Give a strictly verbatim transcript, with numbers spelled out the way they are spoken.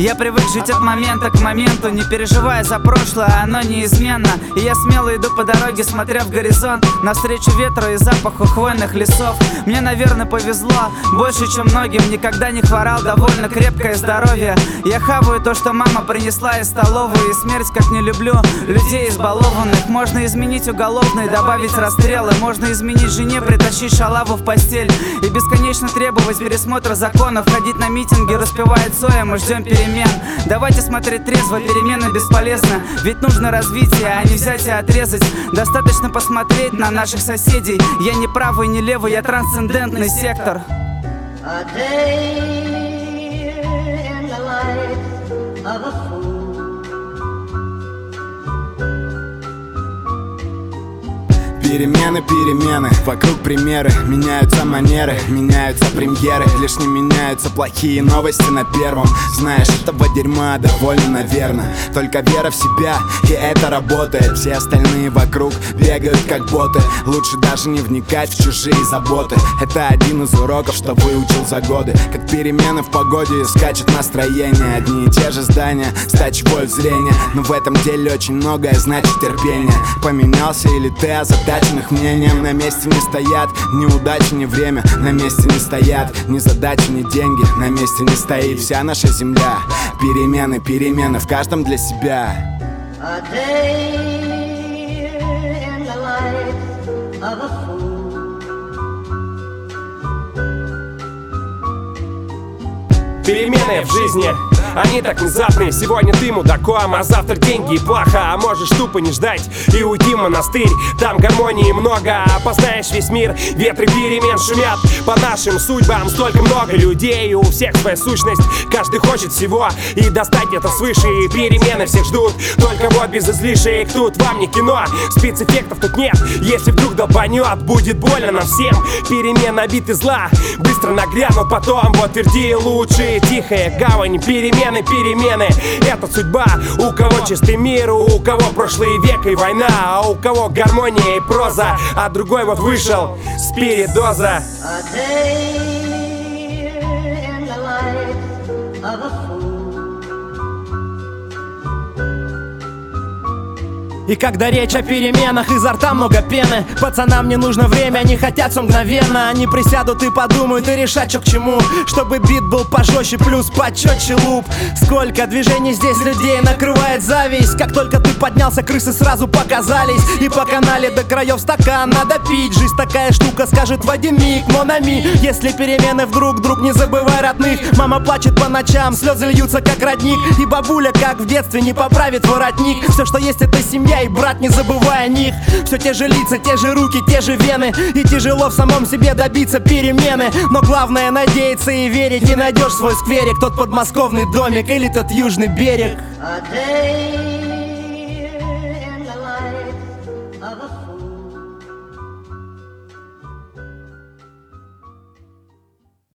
Я привык жить от момента к моменту, не переживая за прошлое, оно неизменно. И я смело иду по дороге, смотря в горизонт, навстречу ветру и запаху хвойных лесов. Мне, наверное, повезло больше, чем многим. Никогда не хворал, довольно крепкое здоровье. Я хаваю то, что мама принесла из столовой. И смерть, как не люблю людей избалованных. Можно изменить уголовные, добавить расстрелы. Можно изменить жене, притащить шалаву в постель. И бесконечно требовать пересмотра законов. Ходить на митинги, распевает Цоя, мы ждем перемен. Давайте смотреть трезво, перемены бесполезно. Ведь нужно развитие, а не взять и отрезать. Достаточно посмотреть на наших соседей. Я не правый, не левый, я трансцендентный сектор. A day in the life of a fool. Перемены, перемены, вокруг примеры. Меняются манеры, меняются премьеры. Лишь не меняются плохие новости на первом. Знаешь, этого дерьма довольно, наверное. Только вера в себя, и это работает. Все остальные вокруг бегают как боты. Лучше даже не вникать в чужие заботы. Это один из уроков, что выучил за годы. Как перемены в погоде, и скачет настроение. Одни и те же здания, стачь боль зрения. Но в этом деле очень многое значит терпение. Поменялся или ты озадачен их мнением? На месте не стоят неудачи, ни время. На месте не стоят ни задачи, ни деньги. На месте не стоит вся наша земля. Перемены, перемены в каждом для себя. A day in the life of a fool. Перемены в жизни, они так внезапные. Сегодня ты мудаком, а завтра деньги и плохо. А можешь тупо не ждать и уйти в монастырь. Там гармонии много, познаешь весь мир. Ветры перемен шумят по нашим судьбам. Столько много людей, у всех своя сущность. Каждый хочет всего и достать это свыше. И перемены всех ждут, только вот без излишек. Тут вам не кино, спецэффектов тут нет. Если вдруг долбанет, будет больно нам всем. Перемены обиты зла быстро нагрянут потом. Вот тверди лучше, тихая гавань. Перемены, перемены, это судьба. У кого чистый мир, у кого прошлый век и война. А у кого гармония и проза. А другой вот вышел с передоза. A day in the life of a fool. И когда речь о переменах, изо рта много пены. Пацанам не нужно время, они хотят все мгновенно. Они присядут и подумают и решат, что к чему. Чтобы бит был пожестче, плюс почетче луп. Сколько движений здесь людей накрывает зависть. Как только ты поднялся, крысы сразу показались. И по канале до краев стакан надо пить. Жизнь такая штука, скажет в один миг, монами. Если перемены вдруг, друг, не забывай родных. Мама плачет по ночам, слезы льются как родник. И бабуля, как в детстве, не поправит воротник. Все, что есть, это семья и брат, не забывай о них. Все те же лица, те же руки, те же вены. И тяжело в самом себе добиться перемены. Но главное надеяться и верить. Не найдешь свой скверик, тот подмосковный домик или тот южный берег. A day